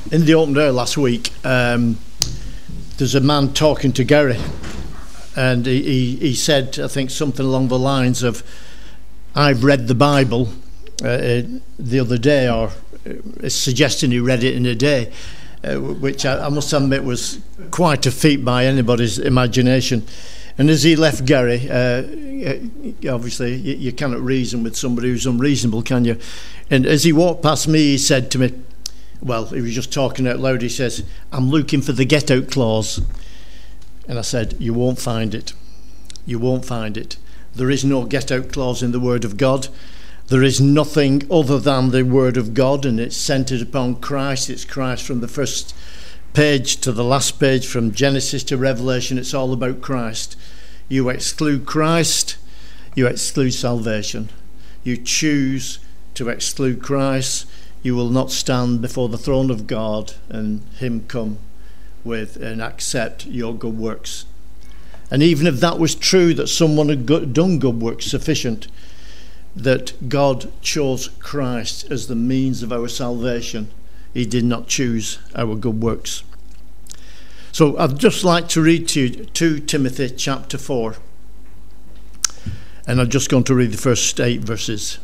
In the open air last week, there's a man talking to Gary, and he said, I think, something along the lines of, I've read the Bible the other day, or suggesting he read it in a day, which I must admit was quite a feat by anybody's imagination. And as he left Gary, obviously you cannot reason with somebody who's unreasonable, can you? And as he walked past me, he said to me, well, he was just talking out loud, he says, I'm looking for the get-out clause. And I said, you won't find it. You won't find it. There is no get-out clause in the Word of God. There is nothing other than the Word of God, and it's centered upon Christ. It's Christ from the first page to the last page, from Genesis to Revelation. It's all about Christ. You exclude Christ, you exclude salvation. You choose to exclude Christ, you will not stand before the throne of God and Him come with and accept your good works. And even if that was true, that someone had done good works sufficient, that God chose Christ as the means of our salvation, He did not choose our good works. So I'd just like to read to you 2 Timothy chapter 4, and I'm just going to read the first 8 verses.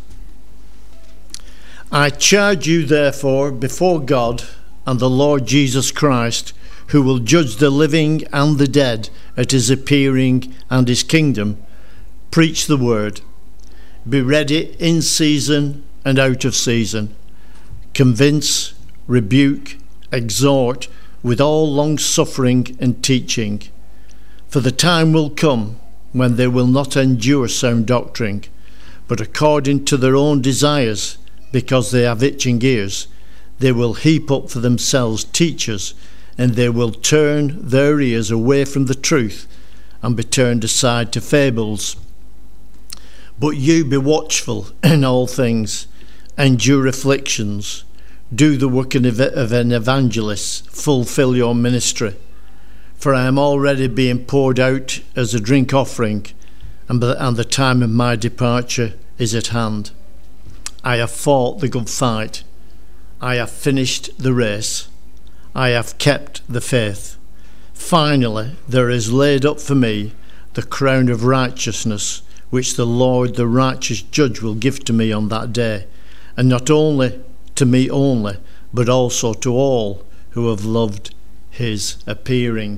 I charge you therefore before God and the Lord Jesus Christ, who will judge the living and the dead at His appearing and His kingdom, preach the word. Be ready in season and out of season. Convince, rebuke, exhort with all long suffering and teaching. For the time will come when they will not endure sound doctrine, but according to their own desires, because they have itching ears, they will heap up for themselves teachers, and they will turn their ears away from the truth and be turned aside to fables. But you be watchful in all things, endure afflictions, do the work of an evangelist, fulfill your ministry. For I am already being poured out as a drink offering, and the time of my departure is at hand. I have fought the good fight. I have finished the race. I have kept the faith. Finally, there is laid up for me the crown of righteousness, which the Lord, the righteous judge, will give to me on that day, and not only to me only, but also to all who have loved His appearing.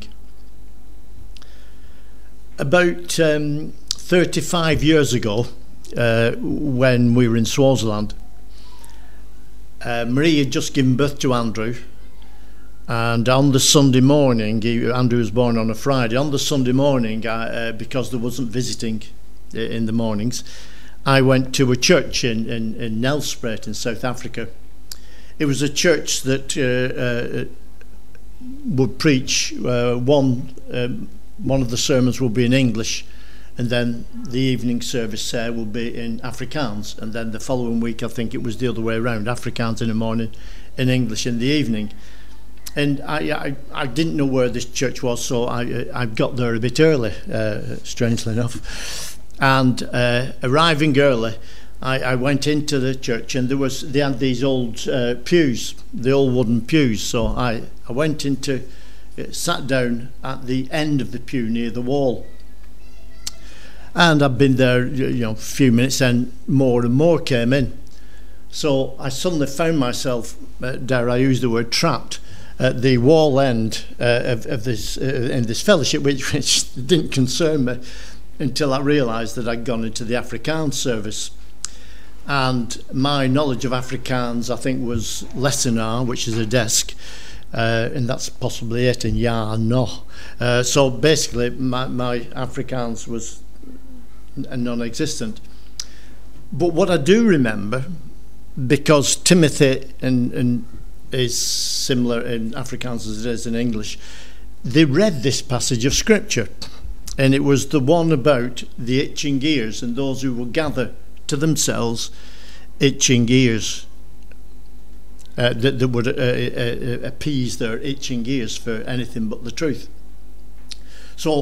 About 35 years ago, when we were in Swaziland, Marie had just given birth to Andrew, and on the Sunday morning, Andrew was born on a Friday, on the Sunday morning, because there wasn't visiting in the mornings, I went to a church in Nelspruit in South Africa. It was a church that would preach, one of the sermons would be in English, and then the evening service will be in Afrikaans, and then the following week I think it was the other way around, Afrikaans in the morning, in English in the evening. And I didn't know where this church was, so I got there a bit early, strangely enough. And arriving early, I went into the church, and they had these old pews, the old wooden pews. So I went into, sat down at the end of the pew near the wall. And I'd been there, a few minutes, and more came in. So I suddenly found myself, dare I use the word, trapped at the wall end of this in this fellowship, which didn't concern me until I realised that I'd gone into the Afrikaans service. And my knowledge of Afrikaans, I think, was lesenaar, which is a desk, and that's possibly it, and ja, no. So basically, my Afrikaans was non-existent. But what I do remember, because Timothy and is similar in Afrikaans as it is in English, they read this passage of Scripture, and it was the one about the itching ears and those who will gather to themselves itching ears that would appease their itching ears for anything but the truth. So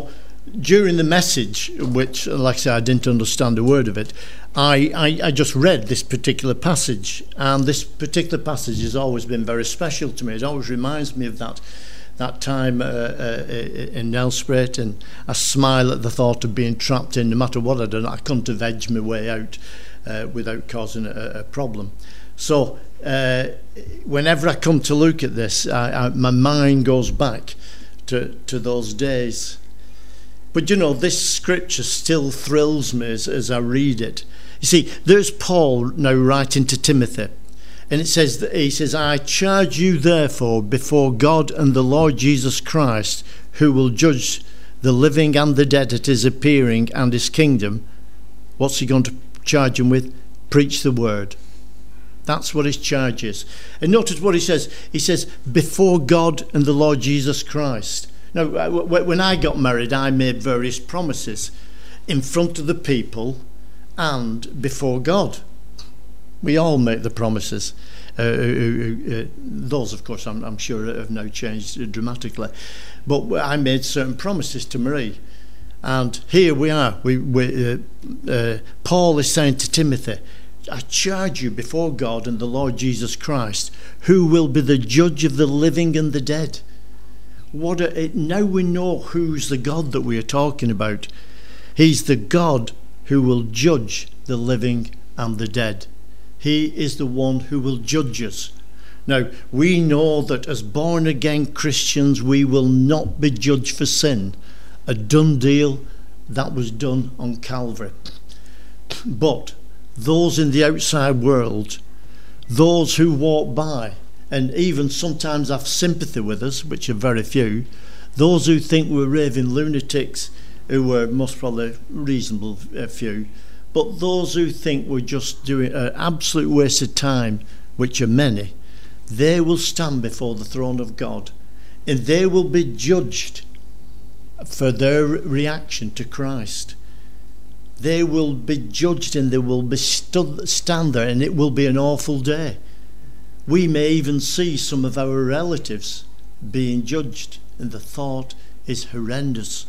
during the message, which, like I said, I didn't understand a word of it, I just read this particular passage, and this particular passage has always been very special to me. It always reminds me of that time in Nelspruit, and I smile at the thought of being trapped in. No matter what I done, I couldn't have edged my way out without causing a problem. So whenever I come to look at this, my mind goes back to those days. But you know, this scripture still thrills me as I read it. You see, there's Paul now writing to Timothy, and he says, I charge you therefore before God and the Lord Jesus Christ, who will judge the living and the dead at his appearing and his kingdom. What's he going to charge him with? Preach the word. That's what his charge is. And notice what he says. He says, before God and the Lord Jesus Christ. Now, when I got married, I made various promises in front of the people and before God. We all make the promises. Those, of course, I'm sure have now changed dramatically. But I made certain promises to Marie. And here we are. Paul is saying to Timothy, I charge you before God and the Lord Jesus Christ, who will be the judge of the living and the dead. Now we know who's the God that we are talking about. He's the God who will judge the living and the dead. He is the one who will judge us. Now, we know that as born-again Christians, we will not be judged for sin. A done deal. That was done on Calvary. But those in the outside world, those who walk by, and even sometimes have sympathy with us, which are very few, those who think we're raving lunatics, who were most probably reasonable few, but those who think we're just doing an absolute waste of time, which are many, they will stand before the throne of God, and they will be judged for their reaction to Christ. They will be judged, and they will be stand there, and it will be an awful day. We may even see some of our relatives being judged, and the thought is horrendous.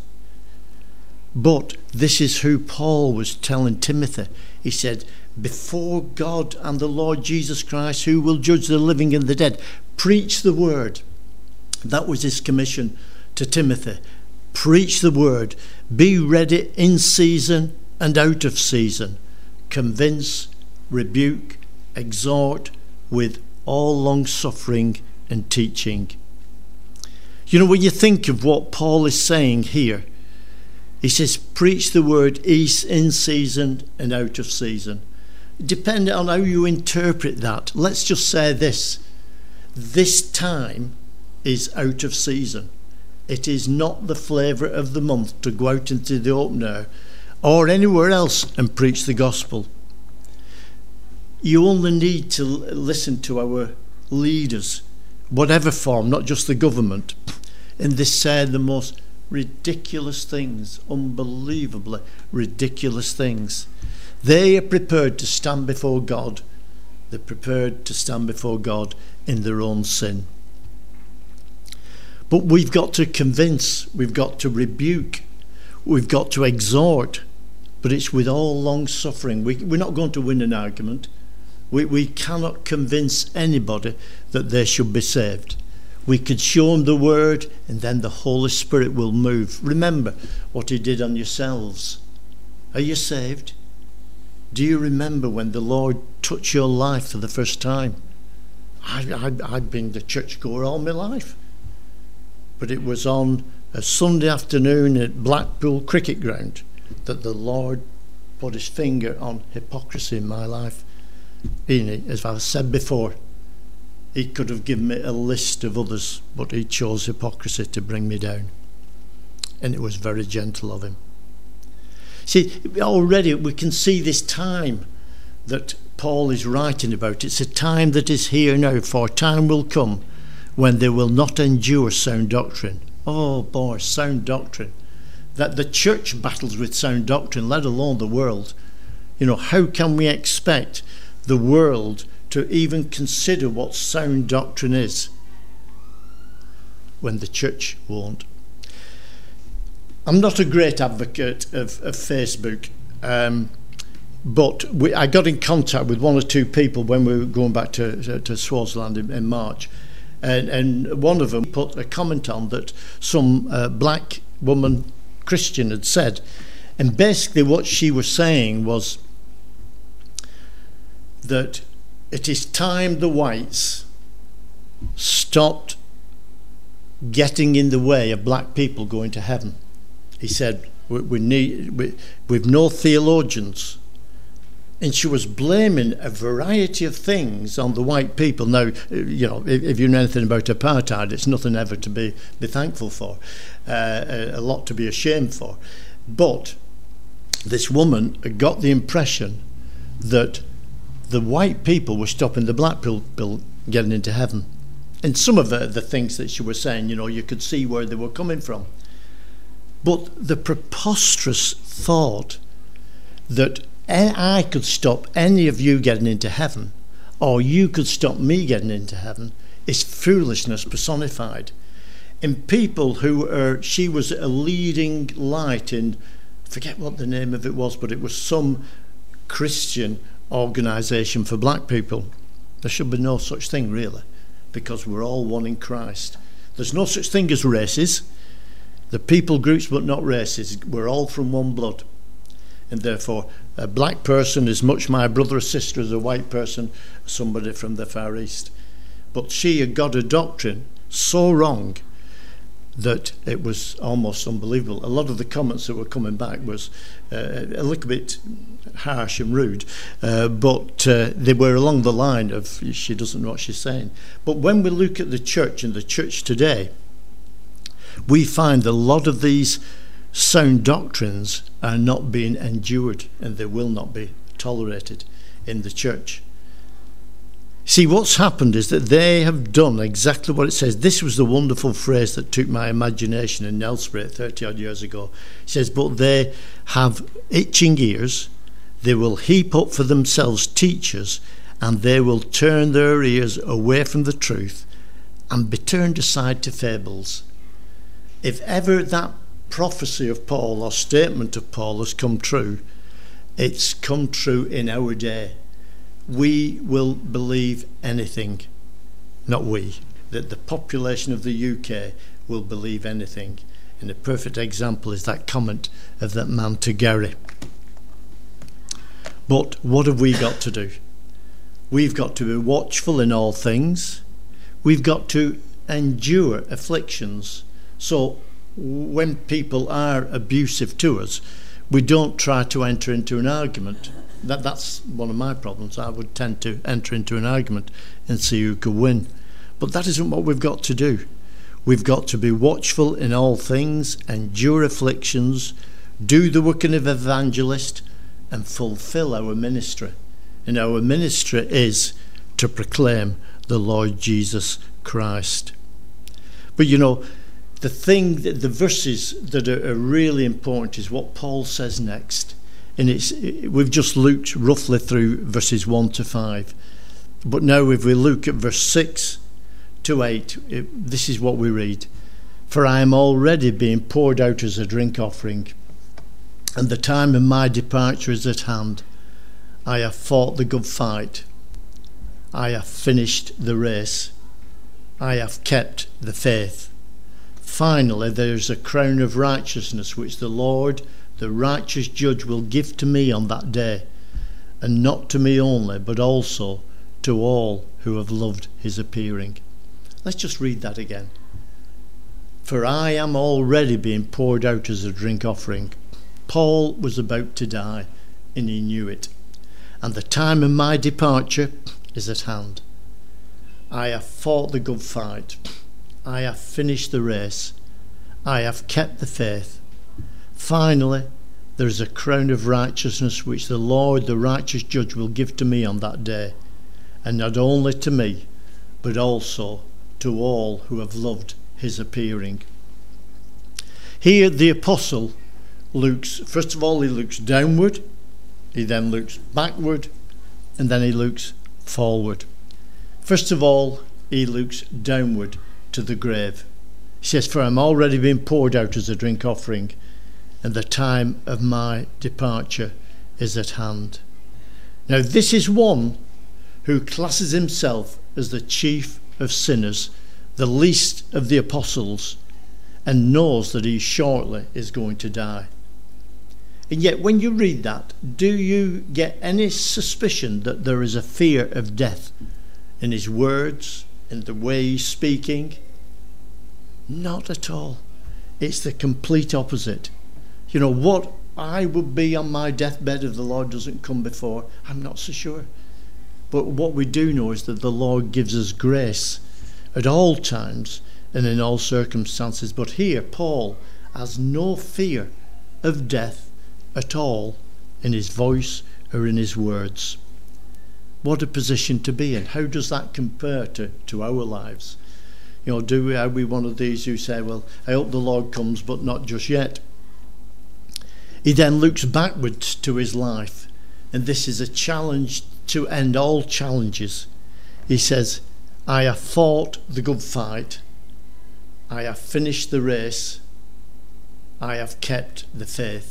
But this is who Paul was telling Timothy. He said, before God and the Lord Jesus Christ, who will judge the living and the dead, preach the word. That was his commission to Timothy. Preach the word. Be ready in season and out of season. Convince, rebuke, exhort with all long-suffering and teaching. You know, when you think of what Paul is saying here, he says, preach the word in season and out of season. Depending on how you interpret that, let's just say this time is out of season. It is not the flavour of the month to go out into the open air or anywhere else and preach the gospel. You only need to listen to our leaders, whatever form, not just the government, and they say the most ridiculous things, unbelievably ridiculous things. They are prepared to stand before God. They're prepared to stand before God in their own sin. But we've got to convince, we've got to rebuke, we've got to exhort, but it's with all long suffering. We're not going to win an argument. We cannot convince anybody that they should be saved. We could show them the word, and then the Holy Spirit will move. Remember what he did on yourselves. Are you saved? Do you remember when the Lord touched your life for the first time? I've been the churchgoer all my life. But it was on a Sunday afternoon at Blackpool Cricket Ground that the Lord put his finger on hypocrisy in my life. As I've said before, he could have given me a list of others, but he chose hypocrisy to bring me down. And it was very gentle of him. See, already we can see this time that Paul is writing about. It's a time that is here now, for time will come when they will not endure sound doctrine. Oh boy, sound doctrine. That the church battles with sound doctrine, let alone the world. You know, how can we expect the world to even consider what sound doctrine is when the church won't? I'm not a great advocate of Facebook, but I got in contact with one or two people when we were going back to Swaziland in March, and one of them put a comment on that some black woman Christian had said, and basically what she was saying was that it is time the whites stopped getting in the way of black people going to heaven. He said, we've no theologians. And she was blaming a variety of things on the white people. Now, you know, if you know anything about apartheid, it's nothing ever to be thankful for, a lot to be ashamed for. But this woman got the impression that the white people were stopping the black people getting into heaven. And some of the things that she was saying, you know, you could see where they were coming from. But the preposterous thought that I could stop any of you getting into heaven, or you could stop me getting into heaven, is foolishness personified. And people she was a leading light in, I forget what the name of it was, but it was some Christian organisation for black people. There should be no such thing, really, because we're all one in Christ. There's no such thing as races. The people groups, but not races. We're all from one blood. And therefore, a black person is much my brother or sister as a white person, somebody from the Far East. But she had got a doctrine so wrong that it was almost unbelievable. A lot of the comments that were coming back was a little bit harsh and rude, but they were along the line of she doesn't know what she's saying. But when we look at the church and the church today, we find a lot of these sound doctrines are not being endured, and they will not be tolerated in the church. See, what's happened is that they have done exactly what it says. This was the wonderful phrase that took my imagination in Nelsbury 30 odd years ago. It says, but they have itching ears, they will heap up for themselves teachers, and they will turn their ears away from the truth and be turned aside to fables. If ever that prophecy of Paul or statement of Paul has come true, it's come true in our day. We will believe anything, not we, that the population of the UK will believe anything. And a perfect example is that comment of that man to Gary. But what have we got to do? We've got to be watchful in all things. We've got to endure afflictions. So when people are abusive to us, we don't try to enter into an argument. That's one of my problems. I would tend to enter into an argument and see who could win. But that isn't what we've got to do. We've got to be watchful in all things, endure afflictions, do the work of an evangelist, and fulfill our ministry. And our ministry is to proclaim the Lord Jesus Christ. But you know, the verses that are really important is what Paul says next. And we've just looked roughly through verses 1 to 5. But now if we look at verse 6 to 8, this is what we read. For I am already being poured out as a drink offering, and the time of my departure is at hand. I have fought the good fight. I have finished the race. I have kept the faith. Finally, there is a crown of righteousness which the Lord, the righteous judge, will give to me on that day, and not to me only, but also to all who have loved his appearing. Let's just read that again. For I am already being poured out as a drink offering. Paul was about to die, and he knew it. And the time of my departure is at hand. I have fought the good fight. I have finished the race. I have kept the faith. Finally, there is a crown of righteousness which the Lord, the righteous judge, will give to me on that day, and not only to me, but also to all who have loved his appearing. Here the apostle looks, first of all, he looks downward, he then looks backward, and then he looks forward. First of all, he looks downward to the grave. He says, for I'm already being poured out as a drink offering. and the time of my departure is at hand. Now this is one who classes himself as the chief of sinners, the least of the apostles, and knows that he shortly is going to die. And yet when you read that, do you get any suspicion that there is a fear of death in his words, in the way he's speaking? Not at all. It's the complete opposite. You know, what I would be on my deathbed if the Lord doesn't come before, I'm not so sure. But what we do know is that the Lord gives us grace at all times and in all circumstances. But here, Paul has no fear of death at all in his voice or in his words. What a position to be in. How does that compare to our lives? You know, are we one of these who say, well, I hope the Lord comes, but not just yet? He then looks backwards to his life, and this is a challenge to end all challenges. He says, I have fought the good fight, I have finished the race, I have kept the faith.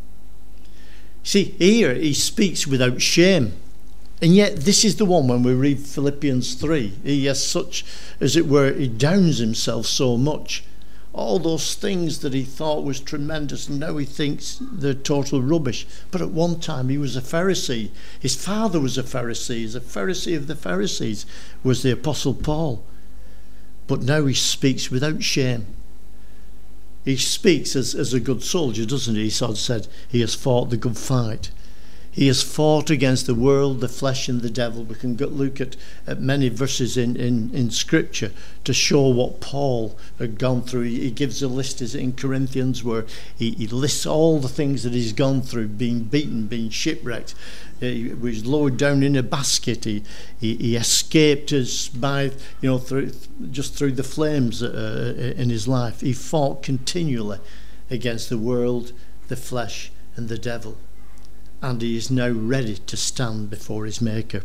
See, here he speaks without shame. And yet this is the one, when we read Philippians 3, he has such, as it were, he downs himself so much. All those things that he thought was tremendous, and now he thinks they're total rubbish. But at one time he was a Pharisee. His father was a Pharisee. He's a Pharisee of the Pharisees, was the Apostle Paul. But now he speaks without shame. He speaks as a good soldier, doesn't he? He sort of said he has fought the good fight. He has fought against the world, the flesh and the devil. We can look at many verses in Scripture to show what Paul had gone through. He gives a list, is it in Corinthians, where he lists all the things that he's gone through, being beaten, being shipwrecked. He was lowered down in a basket. He escaped through the flames in his life. He fought continually against the world, the flesh and the devil. And he is now ready to stand before his Maker.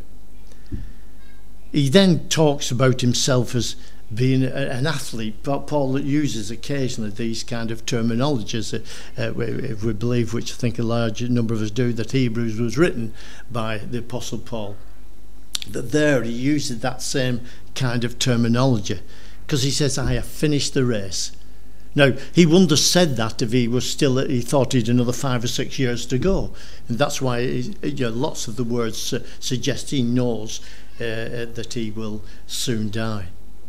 He then talks about himself as being an athlete. Paul uses occasionally these kind of terminologies, if we believe, which I think a large number of us do, that Hebrews was written by the Apostle Paul. That there he uses that same kind of terminology, because he says, I have finished the race. Now, he wouldn't have said that if he thought he'd another 5 or 6 years to go. And that's why lots of the words suggest he knows that he will soon die.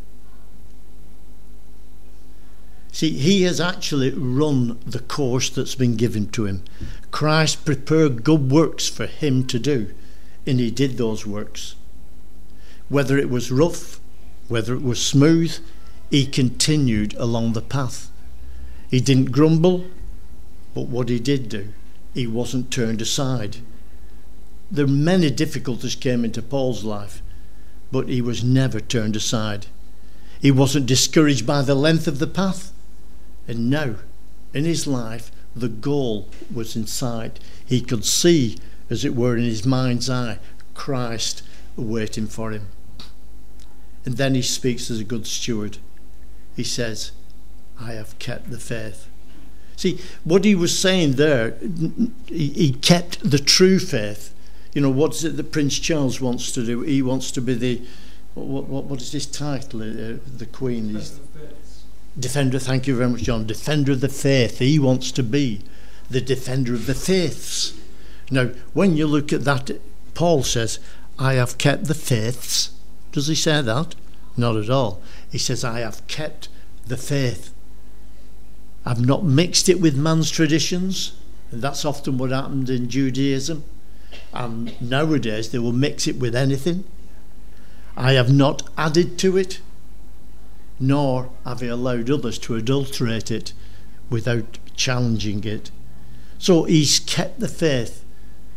See, he has actually run the course that's been given to him. Christ prepared good works for him to do, and he did those works. Whether it was rough, whether it was smooth, he continued along the path. He didn't grumble, but what he did do, he wasn't turned aside. There many difficulties came into Paul's life, but he was never turned aside. He wasn't discouraged by the length of the path. And now, in his life, the goal was in sight. He could see, as it were, in his mind's eye, Christ waiting for him. And then he speaks as a good steward. He says, I have kept the faith. See, what he was saying there, he kept the true faith. You know, what is it that Prince Charles wants to do? He wants to be the, what is his title? The Queen. Defender, thank you very much, John. Defender of the faith. He wants to be the defender of the faiths. Now, when you look at that, Paul says, I have kept the faiths. Does he say that? Not at all. He says, I have kept the faith. I've not mixed it with man's traditions, and that's often what happened in Judaism. And nowadays they will mix it with anything. I have not added to it, nor have I allowed others to adulterate it without challenging it. So he's kept the faith.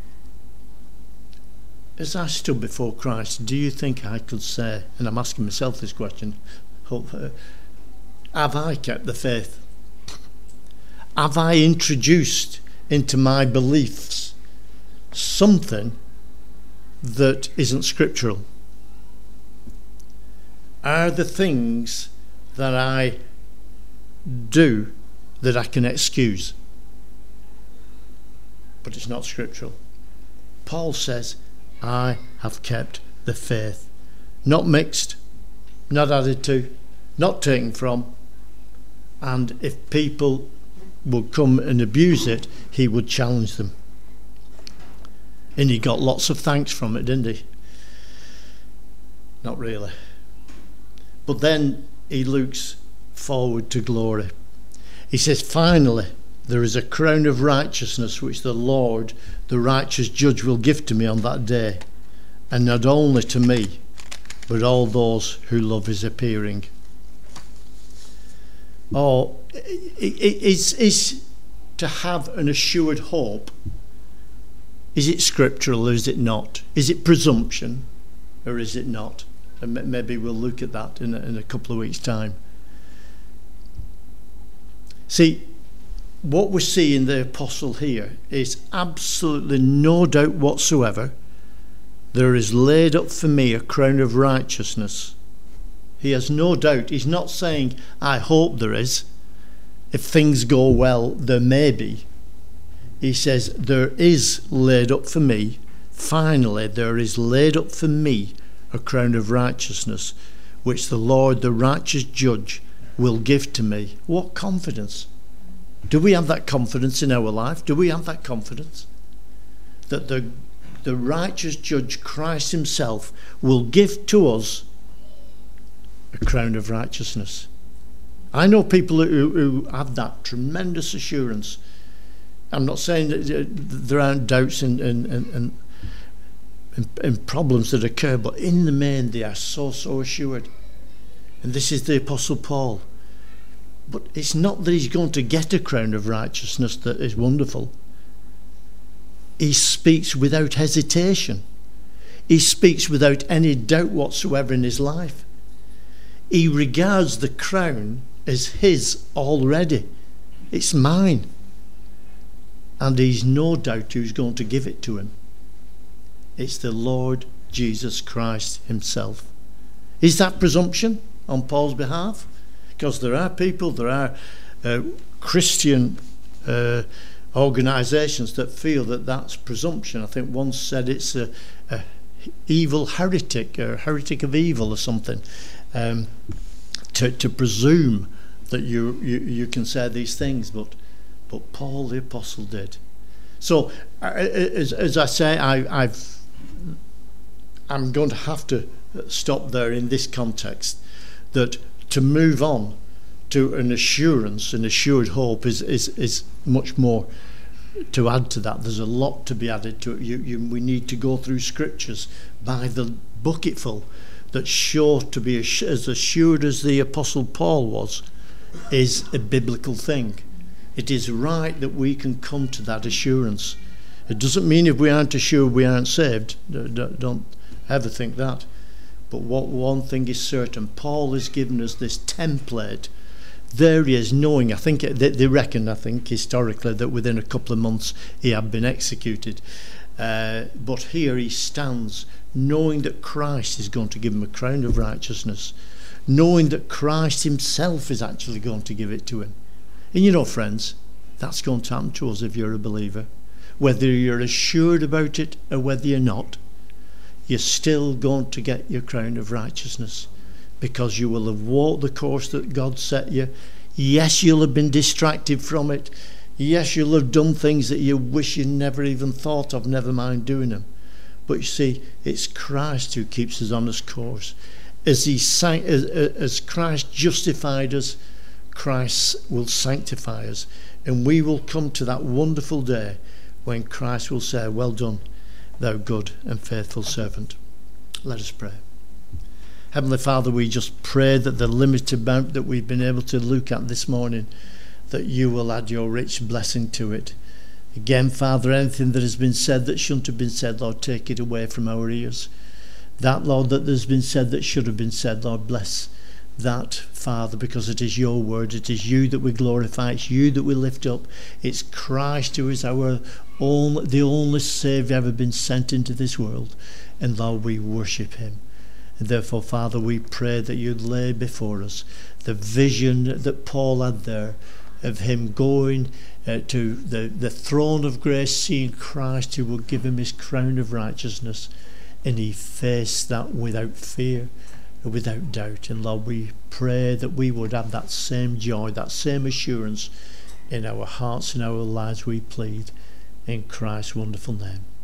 As I stood before Christ, do you think I could say, and I'm asking myself this question, have I kept the faith? Have I introduced into my beliefs something that isn't scriptural? Are the things that I do that I can excuse? but it's not scriptural. Paul says, I have kept the faith. Not mixed, not added to, not taken from. And if people would come and abuse it, he would challenge them. And he got lots of thanks from it, didn't he? Not really. But then he looks forward to glory. He says, finally, there is a crown of righteousness which the Lord, the righteous judge, will give to me on that day. And not only to me, but all those who love his appearing. Oh, is to have an assured hope, is it scriptural or is it not? Is it presumption or is it not? And maybe we'll look at that in a couple of weeks' time. See, what we see in the apostle here is absolutely no doubt whatsoever there is laid up for me a crown of righteousness. He has no doubt. He's not saying, I hope there is. If things go well, there may be. He says, there is laid up for me, finally, there is laid up for me a crown of righteousness, which the Lord, the righteous judge, will give to me. What confidence? Do we have that confidence in our life? Do we have that confidence? That the righteous judge, Christ himself, will give to us a crown of righteousness. I know people who have that tremendous assurance. I'm not saying that there aren't doubts and problems that occur, but in the main they are so assured. And this is the Apostle Paul. But it's not that he's going to get a crown of righteousness that is wonderful. He speaks without hesitation. He speaks without any doubt whatsoever in his life. He regards the crown as his already. It's mine. And he's no doubt who's going to give it to him. It's the Lord Jesus Christ himself. Is that presumption on Paul's behalf? Because there are people, there are Christian organisations that feel that that's presumption. I think one said it's a evil heretic, or heretic of evil or something, to presume that you can say these things, but Paul the apostle did. So as I say, I'm going to have to stop there in this context, that to move on to an assurance, an assured hope is much more to add to that. There's a lot to be added to it. We need to go through scriptures by the bucketful that sure to be as assured as the Apostle Paul was is a biblical thing. It is right that we can come to that assurance. It doesn't mean if we aren't assured we aren't saved. Don't ever think that. But one thing is certain, Paul has given us this template. There he is, knowing, I think they reckon, historically, that within a couple of months he had been executed. But here he stands, knowing that Christ is going to give him a crown of righteousness, knowing that Christ himself is actually going to give it to him. And you know, friends, that's going to happen to us if you're a believer. Whether you're assured about it or whether you're not, you're still going to get your crown of righteousness, because you will have walked the course that God set you. Yes, you'll have been distracted from it. Yes, you'll have done things that you wish you never even thought of, never mind doing them. But you see, it's Christ who keeps us on this course. As Christ justified us, Christ will sanctify us. And we will come to that wonderful day when Christ will say, well done, thou good and faithful servant. Let us pray. Heavenly Father, we just pray that the limited amount that we've been able to look at this morning, that you will add your rich blessing to it. Again, Father, anything that has been said that shouldn't have been said, Lord, take it away from our ears. That, Lord, that there's been said that should have been said, Lord, bless that, Father, because it is your word. It is you that we glorify. It's you that we lift up. It's Christ who is the only Saviour ever been sent into this world. And, Lord, we worship him. And therefore, Father, we pray that you'd lay before us the vision that Paul had there, of him going to the throne of grace, seeing Christ who will give him his crown of righteousness, and he faced that without fear, without doubt. And Lord, we pray that we would have that same joy, that same assurance in our hearts and our lives, we plead, in Christ's wonderful name.